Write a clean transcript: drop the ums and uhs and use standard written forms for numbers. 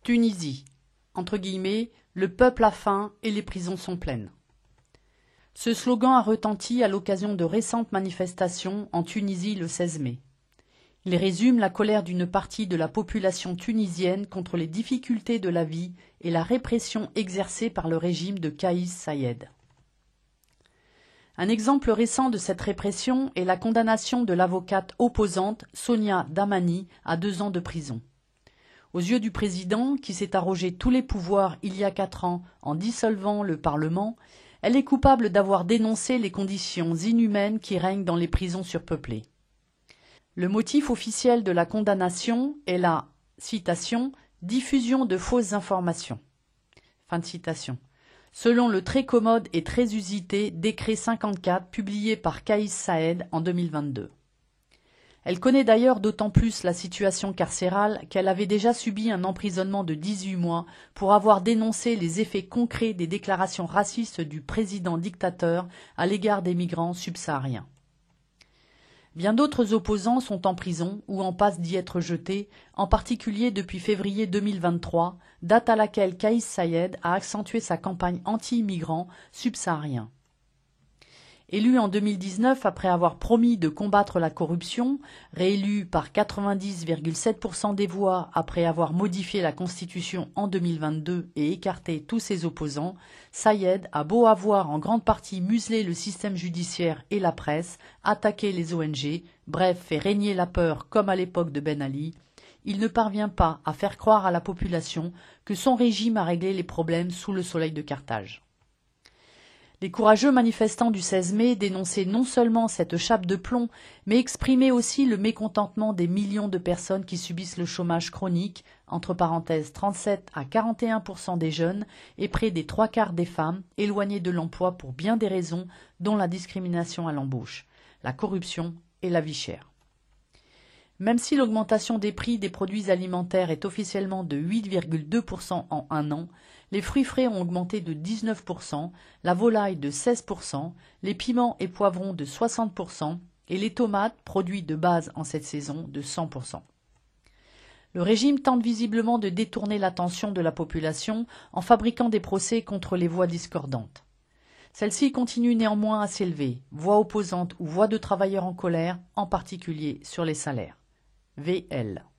Tunisie, entre guillemets, le peuple a faim et les prisons sont pleines. Ce slogan a retenti à l'occasion de récentes manifestations en Tunisie le 16 mai. Il résume la colère d'une partie de la population tunisienne contre les difficultés de la vie et la répression exercée par le régime de Kaïs Saïed. Un exemple récent de cette répression est la condamnation de l'avocate opposante Sonia Damani à 2 ans de prison. Aux yeux du président, qui s'est arrogé tous les pouvoirs il y a 4 ans en dissolvant le Parlement, elle est coupable d'avoir dénoncé les conditions inhumaines qui règnent dans les prisons surpeuplées. Le motif officiel de la condamnation est la, citation, « diffusion de fausses informations ». Fin de citation. Selon le très commode et très usité décret 54 publié par Kaïs Saïed en 2022. Elle connaît d'ailleurs d'autant plus la situation carcérale qu'elle avait déjà subi un emprisonnement de 18 mois pour avoir dénoncé les effets concrets des déclarations racistes du président dictateur à l'égard des migrants subsahariens. Bien d'autres opposants sont en prison ou en passe d'y être jetés, en particulier depuis février 2023, date à laquelle Kaïs Saïed a accentué sa campagne anti-immigrants subsahariens. Élu en 2019 après avoir promis de combattre la corruption, réélu par 90,7% des voix après avoir modifié la Constitution en 2022 et écarté tous ses opposants, Saïed a beau avoir en grande partie muselé le système judiciaire et la presse, attaqué les ONG, bref fait régner la peur comme à l'époque de Ben Ali, il ne parvient pas à faire croire à la population que son régime a réglé les problèmes sous le soleil de Carthage. Les courageux manifestants du 16 mai dénonçaient non seulement cette chape de plomb, mais exprimaient aussi le mécontentement des millions de personnes qui subissent le chômage chronique, entre parenthèses 37 à 41% des jeunes et près des 3/4 des femmes, éloignées de l'emploi pour bien des raisons, dont la discrimination à l'embauche, la corruption et la vie chère. Même si l'augmentation des prix des produits alimentaires est officiellement de 8,2% en 1 an, les fruits frais ont augmenté de 19%, la volaille de 16%, les piments et poivrons de 60% et les tomates, produits de base en cette saison, de 100%. Le régime tente visiblement de détourner l'attention de la population en fabriquant des procès contre les voix discordantes. Celle-ci continue néanmoins à s'élever, voix opposantes ou voix de travailleurs en colère, en particulier sur les salaires. VL